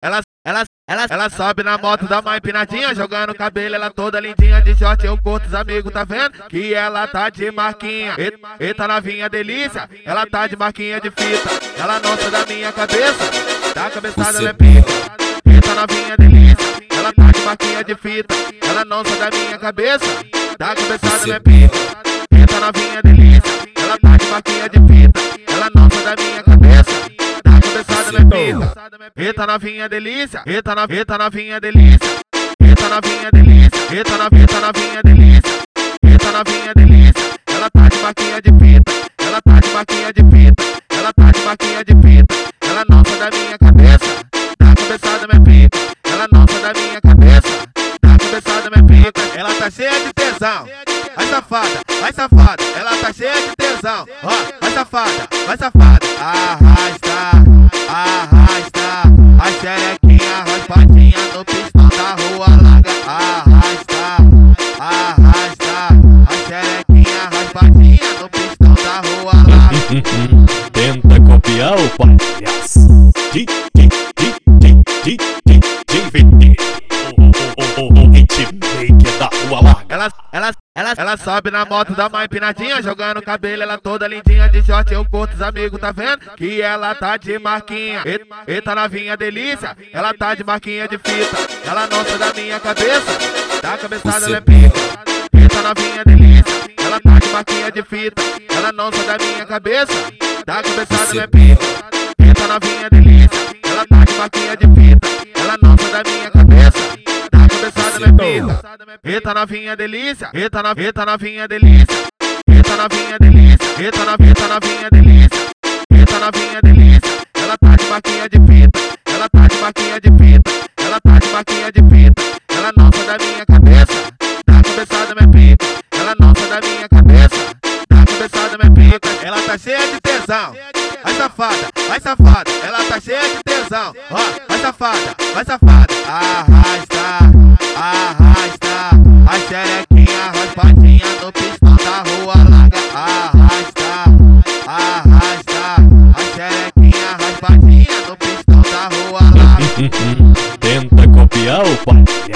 Ela sobe na moto da mãe empinadinha, jogando cabelo, ela toda lindinha de short, eu curto os amigos, tá vendo? Que ela tá de marquinha, eita novinha delícia, ela tá de marquinha de fita, ela não sai da minha cabeça, da cabeçada ela é pica, eita novinha delícia, ela tá de marquinha de fita, ela não sai da minha cabeça, da cabeçada ela é pica, eita novinha delícia, ela tá de marquinha de fita, ela não sai da minha cabeça, da cabeçada ela é pica. Eita novinha delícia, eita novinha delícia, eita novinha delícia, eita novinha delícia, eita novinha delícia, ela tá de marquinha de fita, ela tá de marquinha de fita, ela tá de marquinha de fita, ela não sai da minha cabeça, da cabeçada minha pica, ela não sai da minha cabeça, da cabeçada minha pica, ela tá cheia de tesão, vai safada, ela tá cheia de tesão, ó, vai safada, arrasta, a xerequinha raspadinha no pistão da rua larga, arrasta, a xerequinha raspadinha no pistão da rua larga. Tenta copiar o palhaço. O hitmaker da rua larga. Ela sobe na moto da mãe empinadinha, jogando cabelo, ela toda lindinha de short, eu curto os amigos, tá vendo? Que ela tá de marquinha, eita novinha delícia, ela tá de marquinha de fita, ela não sai da minha cabeça, da cabeçada ela é pica, eita novinha delícia, ela tá de marquinha de fita, ela não sai da minha cabeça, da cabeçada ela é pica, eita novinha delícia, ela tá de marquinha de fita, ela não sai da minha cabeça, da cabeçada ela é pica. Eita novinha delícia, eita novinha delícia, eita novinha delícia, eita novinha delícia, eita novinha delícia, ela tá de marquinha de fita, ela tá de marquinha de fita, ela tá de marquinha de fita, ela não sai da minha cabeça, da cabeçada minha pica, ela não sai da minha cabeça, da cabeçada minha pica, ela tá cheia de tesão, vai safada, ela tá cheia de tesão, ó, vai safada, arrasta, a xerequinha raspadinha no pistão da rua larga, arrasta, a xerequinha raspadinha no pistão da rua larga. Tenta copiar o palhaço.